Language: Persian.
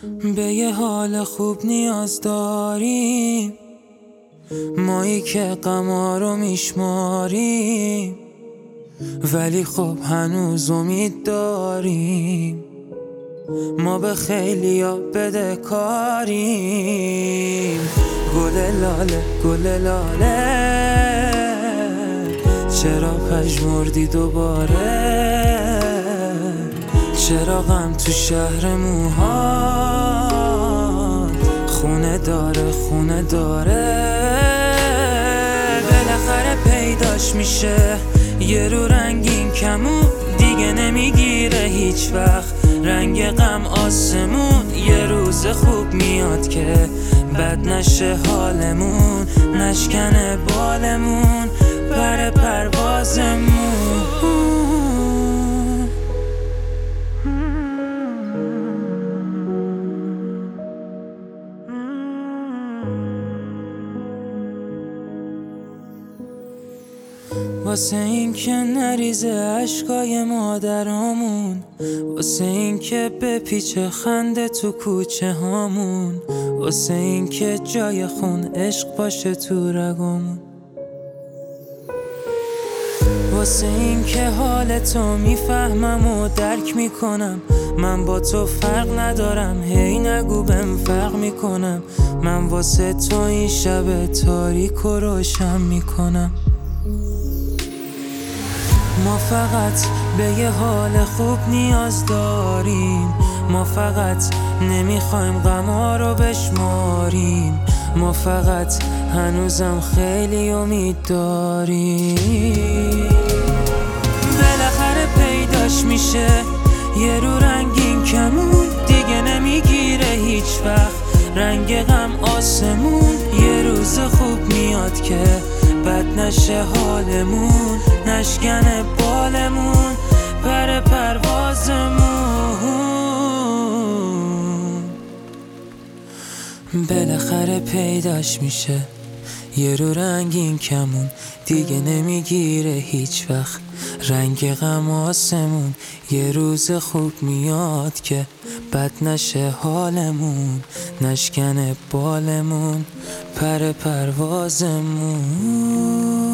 به یه حال خوب نیاز داریم، مایی که غما رو میشماریم، ولی خب هنوز امید داریم. ما به خیلیا بده کاریم. گل لاله گل لاله، چرا پژمردی دوباره؟ چرا غم تو شهر موهات خونه داره خونه داره؟ بالاخره پیداش میشه یه رو رنگین کمون، دیگه نمیگیره هیچ وقت رنگ غم آسمون. یه روز خوب میاد که بد نشه حالمون، نشکنه بالمون پر پروازمون. واسه این که نریزه عشقای مادرامون، واسه این که بپیچه خنده تو کوچه هامون، واسه این که جای خون عشق باشه تو رگامون، واسه این که حال تو میفهمم و درک میکنم. من با تو فرق ندارم، هی نگو بهم فرق میکنم. من واسه تو این شب تاریک و روشن میکنم. ما فقط به یه حال خوب نیاز داریم، ما فقط نمیخوایم غما رو بشماریم، ما فقط هنوزم خیلی امید داریم. بالاخره پیداش میشه یه رو رنگین کمون، دیگه نمیگیره هیچ وقت رنگ غم آسمون. یه روز خوب میاد که بد نشه حالمون، نشکنه بالمون پر پروازمون. بالاخره پیداش میشه یه رو رنگین کمون، دیگه نمیگیره هیچ وقت رنگ غم آسمون. یه روز خوب میاد که بد نشه حالمون، نشکنه بالمون پر پروازمون.